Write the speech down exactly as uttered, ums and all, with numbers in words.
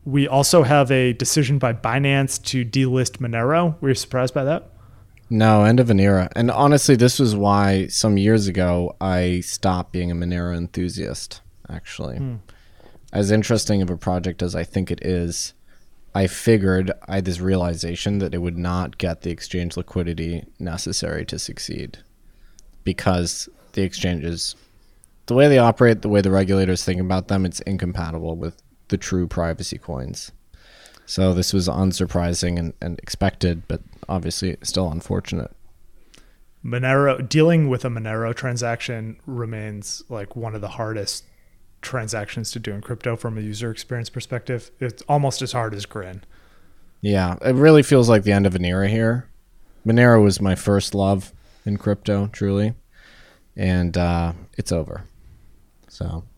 we also have a decision by Binance to delist Monero. Were you surprised by that? No, end of an era. And honestly, this was why some years ago I stopped being a Monero enthusiast, actually. Hmm. As interesting of a project as I think it is, I figured I had this realization that it would not get the exchange liquidity necessary to succeed because the exchanges, the way they operate, the way the regulators think about them, it's incompatible with the true privacy coins. So this was unsurprising and, and expected, but obviously still unfortunate. Monero, dealing with a Monero transaction remains like one of the hardest transactions to do in crypto from a user experience perspective. It's almost as hard as Grin. Yeah, it really feels like the end of an era here. Monero was my first love in crypto, truly, and uh, it's over. So